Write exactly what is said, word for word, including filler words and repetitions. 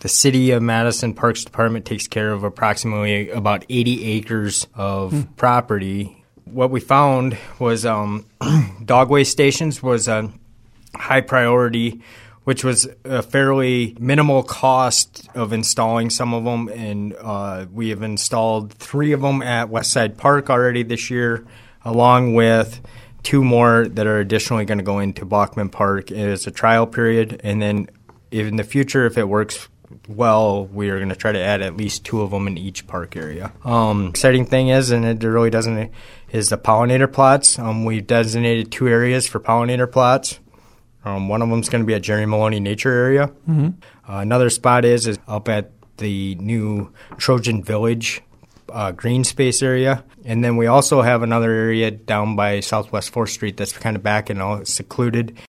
The City of Madison Parks Department takes care of approximately about eighty acres of mm. property. What we found was um, dog waste stations was a high priority, which was a fairly minimal cost of installing some of them. And uh, we have installed three of them at Westside Park already this year, along with two more that are additionally going to go into Bachman Park as a trial period. And then in the future, if it works well, we are going to try to add at least two of them in each park area. Um, exciting thing is, and it really doesn't, is the pollinator plots. Um, we've designated two areas for pollinator plots. Um, one of them is going to be at Jerry Maloney Nature Area. Mm-hmm. Uh, another spot is, is up at the new Trojan Village uh, green space area. And then we also have another area down by Southwest fourth Street that's kind of back and all secluded.